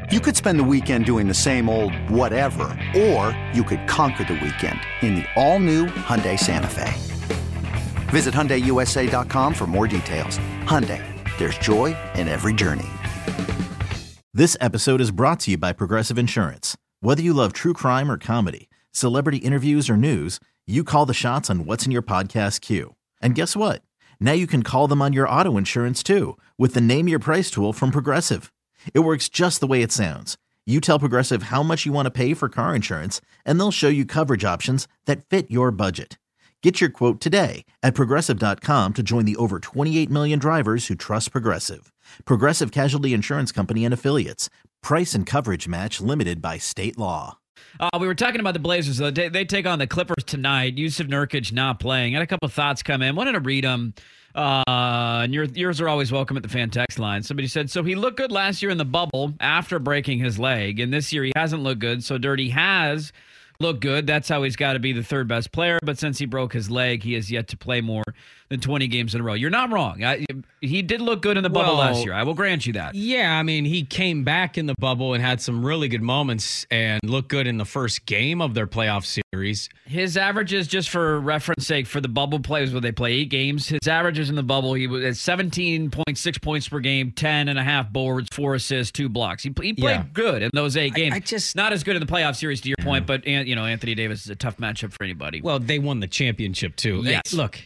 You could spend the weekend doing the same old whatever, or you could conquer the weekend in the all-new Hyundai Santa Fe. Visit HyundaiUSA.com for more details. Hyundai, there's joy in every journey. This episode is brought to you by Progressive Insurance. Whether you love true crime or comedy, celebrity interviews or news, you call the shots on what's in your podcast queue. And guess what? Now you can call them on your auto insurance too with the Name Your Price tool from Progressive. It works just the way it sounds. You tell Progressive how much you want to pay for car insurance, and they'll show you coverage options that fit your budget. Get your quote today at Progressive.com to join the over 28 million drivers who trust Progressive. Progressive Casualty Insurance Company and Affiliates. Price and coverage match limited by state law. We were talking about the Blazers. They take on the Clippers tonight. Yusuf Nurkic not playing. I had a couple of thoughts come in. Wanted to read them. And yours are always welcome at the fan text line. Somebody said, so he looked good last year in the bubble after breaking his leg. And this year he hasn't looked good. So Dirty has looked good. That's how he's got to be the third best player. But since he broke his leg, he has yet to play more than 20 games in a row. You're not wrong. He did look good in the bubble last year. I will grant you that. Yeah, I mean, he came back in the bubble and had some really good moments and looked good in the first game of their playoff series. His averages, just for reference sake, for the bubble plays where they play 8 games, his averages in the bubble, he was at 17.6 points per game, 10.5 boards, 4 assists, 2 blocks. He played good in those 8 games. Not as good in the playoff series, to your point, but Anthony Davis is a tough matchup for anybody. Well, they won the championship, too. Yes. Look,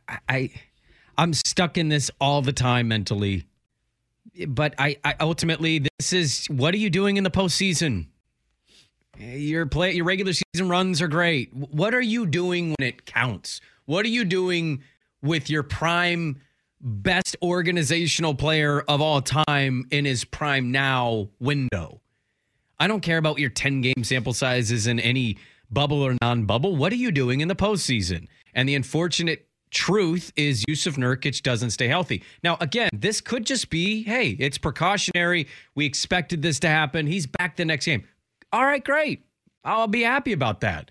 I'm stuck in this all the time mentally, but I ultimately, this is, what are you doing in the postseason? Your regular season runs are great. What are you doing when it counts? What are you doing with your prime, best organizational player of all time in his prime now window? I don't care about your 10-game sample sizes in any bubble or non-bubble. What are you doing in the postseason? And the unfortunate truth is Yusuf Nurkic doesn't stay healthy. Now, again, this could just be, hey, it's precautionary. We expected this to happen. He's back the next game. All right, great. I'll be happy about that.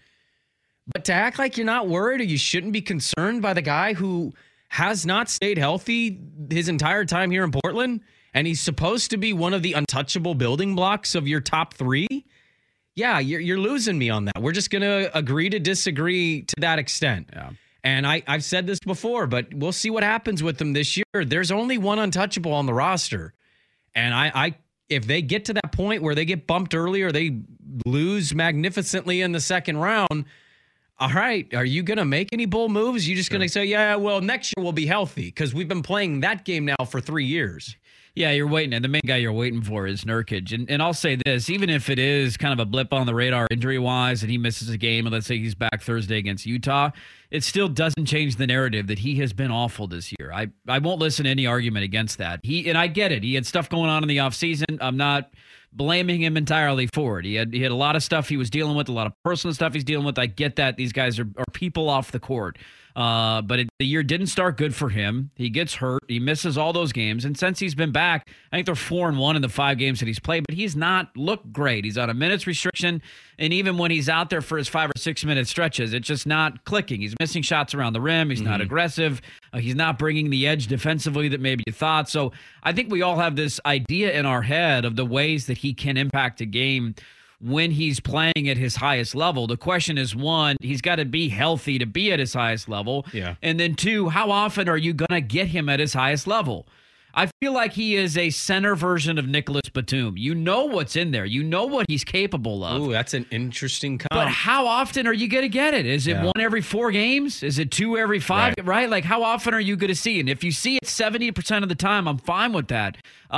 But to act like you're not worried or you shouldn't be concerned by the guy who has not stayed healthy his entire time here in Portland, and he's supposed to be one of the untouchable building blocks of your top 3, yeah, you're losing me on that. We're just going to agree to disagree to that extent. Yeah. And I've said this before, but we'll see what happens with them this year. There's only one untouchable on the roster. And I if they get to that point where they get bumped early or they lose magnificently in the second round, all right, are you going to make any bold moves? You just going to say, yeah, well, next year we'll be healthy because we've been playing that game now for 3 years. Yeah, you're waiting. And the main guy you're waiting for is Nurkic. And I'll say this, even if it is kind of a blip on the radar injury-wise and he misses a game, and let's say he's back Thursday against Utah, it still doesn't change the narrative that he has been awful this year. I won't listen to any argument against that. And I get it. He had stuff going on in the offseason. I'm not blaming him entirely for it. He had a lot of stuff he was dealing with, a lot of personal stuff he's dealing with. I get that. These guys are people off the court. But the year didn't start good for him. He gets hurt. He misses all those games. And since he's been back, I think they're 4-1 in the 5 games that he's played, but he's not looked great. He's on a minutes restriction. And even when he's out there for his 5 or 6 minute stretches, it's just not clicking. He's missing shots around the rim. He's not aggressive. He's not bringing the edge defensively that maybe you thought. So I think we all have this idea in our head of the ways that he can impact a game when he's playing at his highest level. The question is, 1, he's got to be healthy to be at his highest level. Yeah. And then 2, how often are you going to get him at his highest level? I feel like he is a center version of Nicholas Batum. You know what's in there. You know what he's capable of. Ooh, that's an interesting comp. But how often are you going to get it? Is it 1 every 4 games? Is it 2 every 5? Right? Like, how often are you going to see it? And if you see it 70% of the time, I'm fine with that.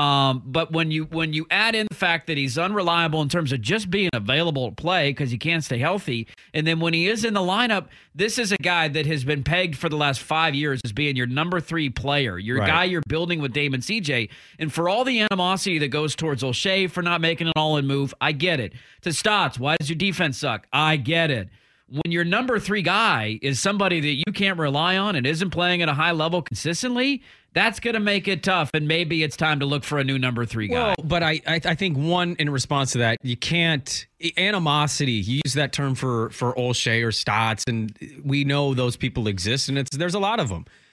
But when you add in the fact that he's unreliable in terms of just being available to play because he can't stay healthy, and then when he is in the lineup, this is a guy that has been pegged for the last 5 years as being your number 3 player, your guy you're building with Dame and CJ. And for all the animosity that goes towards O'Shea for not making an all-in move, I get it. To Stotts, why does your defense suck? I get it. When your number 3 guy is somebody that you can't rely on and isn't playing at a high level consistently, that's going to make it tough, and maybe it's time to look for a new number 3 guy. Well, but I think, one, in response to that, you can't animosity. You use that term for O'Shea or Stotts, and we know those people exist, and there's a lot of them.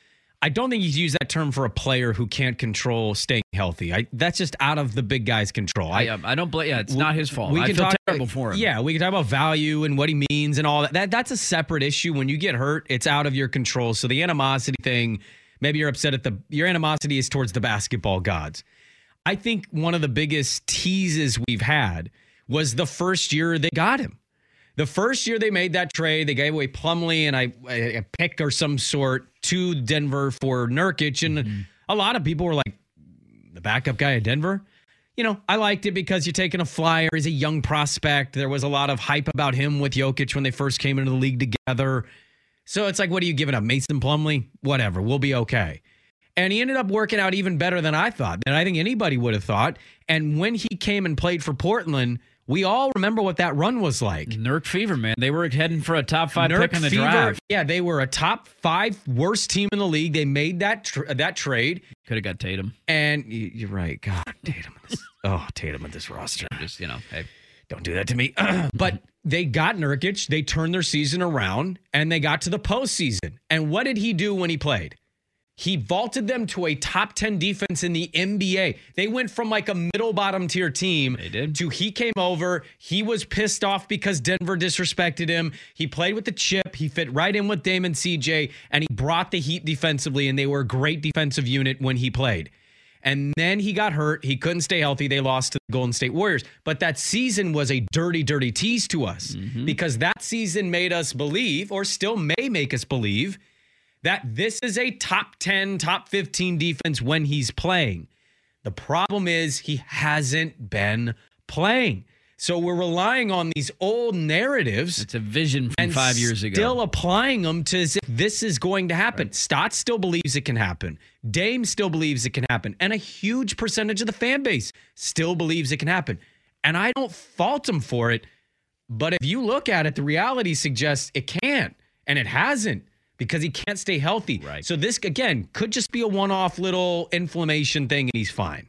I don't think you use that term for a player who can't control staying healthy. That's just out of the big guy's control. I don't blame. Yeah, it's not his fault. I feel terrible for him. Yeah, we can talk about value and what he means and all that. That's a separate issue. When you get hurt, it's out of your control. So the animosity thing, maybe you're upset at your animosity is towards the basketball gods. I think one of the biggest teases we've had was the first year they got him. The first year they made that trade, they gave away Plumlee and a pick or some sort to Denver for Nurkic. And a lot of people were like, the backup guy at Denver? You know, I liked it because you're taking a flyer. He's a young prospect. There was a lot of hype about him with Jokic when they first came into the league together. So it's like, what are you giving up? Mason Plumlee? Whatever. We'll be okay. And he ended up working out even better than I thought, than I think anybody would have thought. And when he came and played for Portland, we all remember what that run was like. Nurk Fever, man. They were heading for a top 5 pick in the draft. Yeah, they were a top 5 worst team in the league. They made that trade. Could have got Tatum. And you're right. God, Tatum. Tatum at this roster. Just, hey. Don't do that to me. But they got Nurkic. They turned their season around, and they got to the postseason. And what did he do when he played? He vaulted them to a top 10 defense in the NBA. They went from like a middle bottom tier team to he came over. He was pissed off because Denver disrespected him. He played with the chip. He fit right in with Dame and CJ, and he brought the Heat defensively, and they were a great defensive unit when he played. And then he got hurt. He couldn't stay healthy. They lost to the Golden State Warriors. But that season was a dirty, dirty tease to us because that season made us believe, or still may make us believe, that this is a top 10, top 15 defense when he's playing. The problem is he hasn't been playing. So we're relying on these old narratives. It's a vision from 5 years ago. Still applying them to as if this is going to happen. Right. Stott still believes it can happen. Dame still believes it can happen. And a huge percentage of the fan base still believes it can happen. And I don't fault them for it. But if you look at it, the reality suggests it can't. And it hasn't. Because he can't stay healthy. Right. So this, again, could just be a one-off little inflammation thing, and he's fine.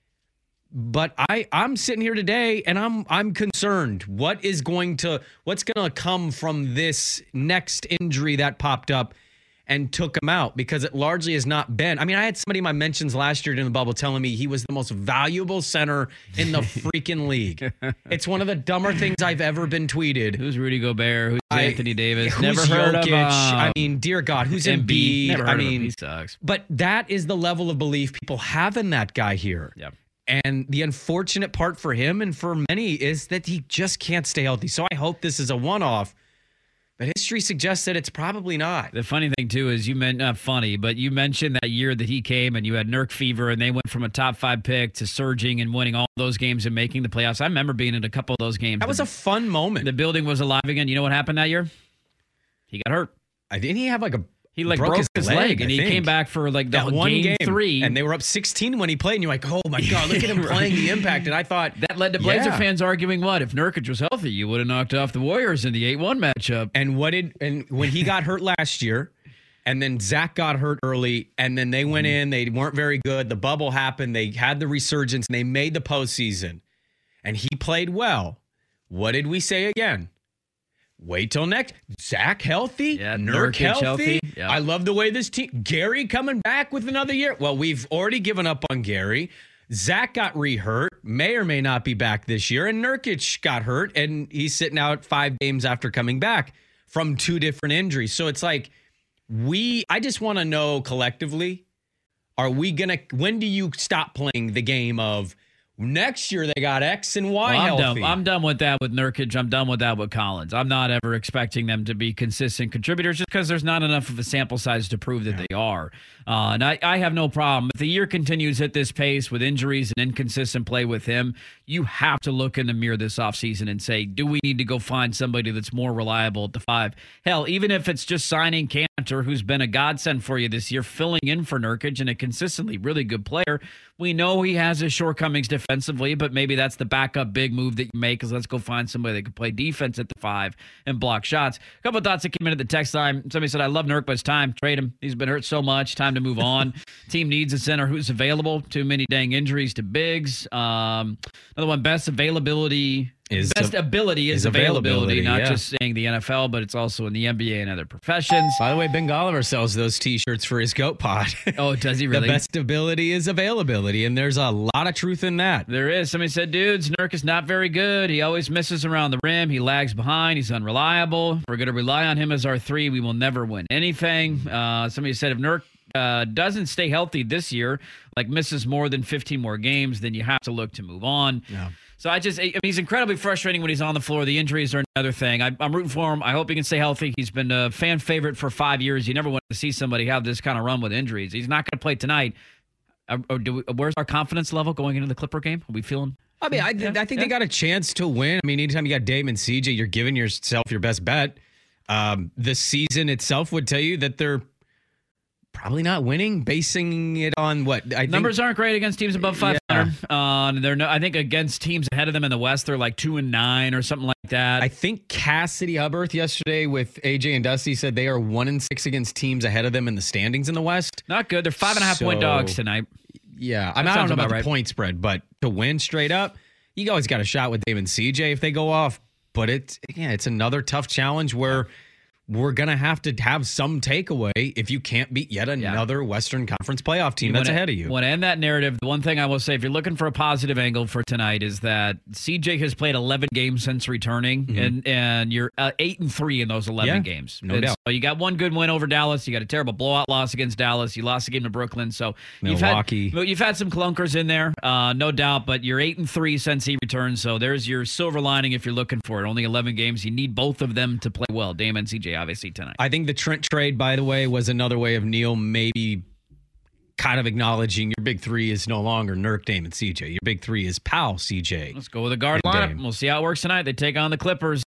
But I'm sitting here today, and I'm concerned. What's going to come from this next injury that popped up and took him out? Because it largely has not been. I mean, I had somebody in my mentions last year in the bubble telling me he was the most valuable center in the freaking league. It's one of the dumber things I've ever been tweeted. Who's Rudy Gobert? Who's Anthony Davis? Who's Never heard Jokic? of I mean, dear God, who's Embiid? Never heard of him. He sucks. But that is the level of belief people have in that guy here. Yep. And the unfortunate part for him and for many is that he just can't stay healthy. So I hope this is a one-off. But history suggests that it's probably not. The funny thing, too, is not funny, but you mentioned that year that he came and you had Nurk Fever and they went from a top 5 pick to surging and winning all those games and making the playoffs. I remember being in a couple of those games. That was a fun moment. The building was alive again. You know what happened that year? He got hurt. Didn't he have He broke his leg and he came back for like that one game 3. And they were up 16 when he played. And you're like, oh my God, look at him playing the impact. And I thought that led to Blazer fans arguing if Nurkic was healthy, you would have knocked off the Warriors in the 8-1 matchup. And when he got hurt last year, and then Zach got hurt early, and then they went in, they weren't very good. The bubble happened. They had the resurgence and they made the postseason. And he played well. What did we say again? Wait till next. Zach healthy. Yeah, Nurk healthy. Yep. I love the way this team. Gary coming back with another year. Well, we've already given up on Gary. Zach got re-hurt. May or may not be back this year. And Nurkic got hurt. And he's sitting out 5 games after coming back from 2 different injuries. So it's like I just want to know collectively, when do you stop playing the game of next year they got X and Y healthy? I'm done with that with Nurkic. I'm done with that with Collins. I'm not ever expecting them to be consistent contributors just because there's not enough of a sample size to prove that they are. And I have no problem. If the year continues at this pace with injuries and inconsistent play with him, you have to look in the mirror this offseason and say, do we need to go find somebody that's more reliable at the 5? Hell, even if it's just signing Cantor, who's been a godsend for you this year, filling in for Nurkic and a consistently really good player. We know he has his shortcomings defensively, but maybe that's the backup big move that you make is let's go find somebody that can play defense at the 5 and block shots. A couple of thoughts that came in at the text line. Somebody said, I love Nurk, but it's time. Trade him. He's been hurt so much. Time to move on. Team needs a center who's available. Too many dang injuries to bigs. Another one, best availability Best ability is availability, not just saying the NFL, but it's also in the NBA and other professions. By the way, Ben Golliver sells those T-shirts for his Goat Pod. Oh, does he really? The best ability is availability, and there's a lot of truth in that. There is. Somebody said, dudes, Nurk is not very good. He always misses around the rim. He lags behind. He's unreliable. If we're going to rely on him as our 3, we will never win anything. Somebody said, if Nurk doesn't stay healthy this year, like misses more than 15 more games, then you have to look to move on. Yeah. So he's incredibly frustrating when he's on the floor. The injuries are another thing. I'm rooting for him. I hope he can stay healthy. He's been a fan favorite for 5 years. You never want to see somebody have this kind of run with injuries. He's not going to play tonight. Where's our confidence level going into the Clipper game? Are we feeling? I mean, I think they got a chance to win. I mean, anytime you got Dame and CJ, you're giving yourself your best bet. The season itself would tell you that they're probably not winning, basing it on what I think. Numbers aren't great against teams above 500. Yeah. I think against teams ahead of them in the West, they're like 2-9 or something like that. I think Cassidy Hubbarth yesterday with AJ and Dusty said they are 1-6 against teams ahead of them in the standings in the West. Not good. They're 5.5 point dogs tonight. Yeah, I don't know about the point spread, but to win straight up, you always got a shot with Dame and CJ if they go off. But it's another tough challenge where we're going to have some takeaway if you can't beat yet another Western Conference playoff team that's ahead of you. Want to end that narrative. The one thing I will say, if you're looking for a positive angle for tonight, is that CJ has played 11 games since returning, and you're 8-3 in those 11 games. No doubt. So you got one good win over Dallas. You got a terrible blowout loss against Dallas. You lost a game to Brooklyn. So Milwaukee. You've had some clunkers in there, no doubt, but you're 8-3 since he returned. So there's your silver lining if you're looking for it. Only 11 games. You need both of them to play well. Dame and CJ, obviously, tonight. I think the Trent trade, by the way, was another way of Neil maybe kind of acknowledging your big 3 is no longer Nurk, Dame, and CJ. Your big 3 is Powell, CJ. Let's go with a guard lineup. We'll see how it works tonight. They take on the Clippers.